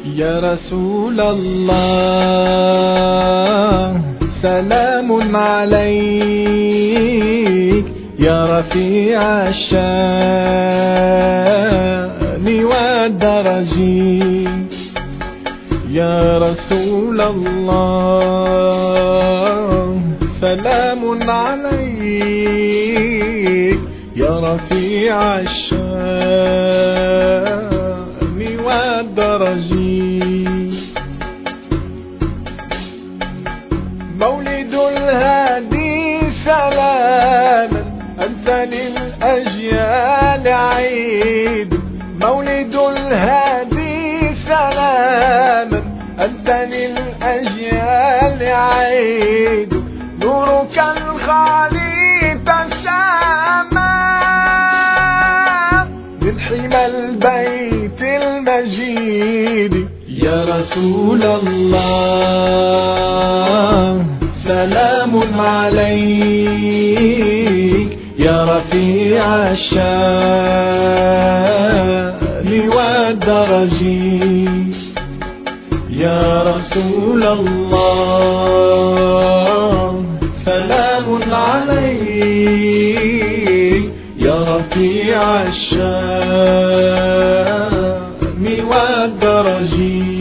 يا رسول الله سلام عليك يا رفيع الشان والدرج. يا رسول الله سلام عليك يا رفيع الشان والدرج. مولد الهادي سلاما أنت للأجيال عيد. مولد الهادي سلاما أنت للأجيال عيد. نورك الخالي تسامى من حمى البيت المجيد. يا رسول الله سلام عليك يا رفيع الشان والدرج. يا رسول الله سلام عليك يا رفيع الشان والدرج.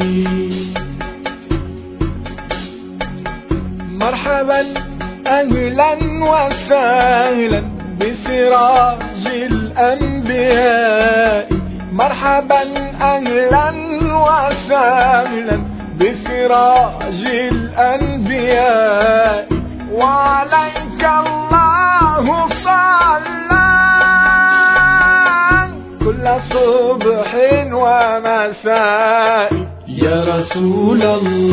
مرحبا أهلا وسهلا بسراج الأنبياء. مرحبا أهلا وسهلا بسراج الأنبياء. وعليك الله صلى كل صبح ومساء. يا رسول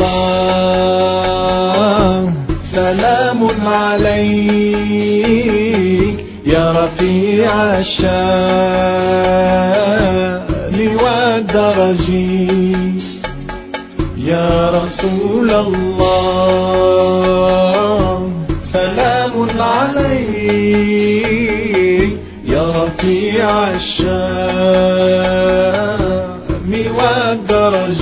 الله سلام عليك يا رفيع الشان والدرج. يا رسول الله سلام عليك يا رفيع الشان والدرج.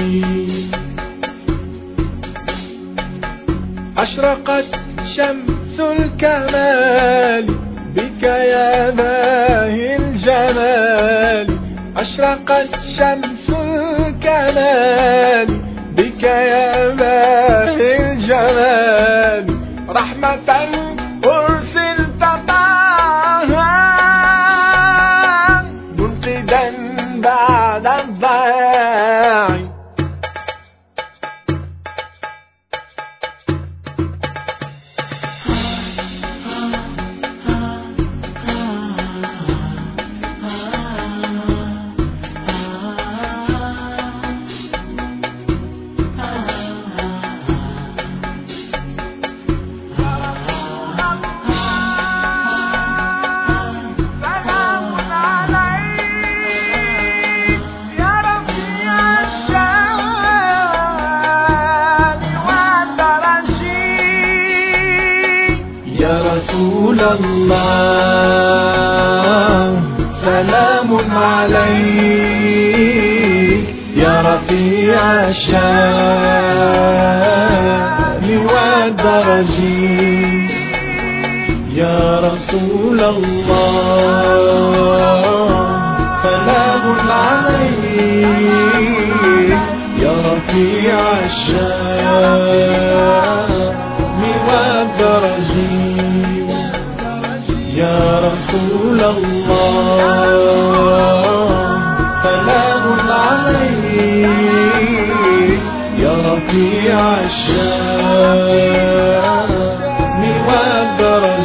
أشرقت شمس الكمال بك يا باهي الجمال. أشرقت شمس الكمال بك يا باهي الجمال. رحمة أرسلت طه منقذا بعد الضياع. يا رسول الله سلام عليك يا رفيع الشان والدرج. يا رسول الله سلام عليك يا رفيع الشان والدرج. يا رسول الله سلام عليك يا رفيع الشان والدرج.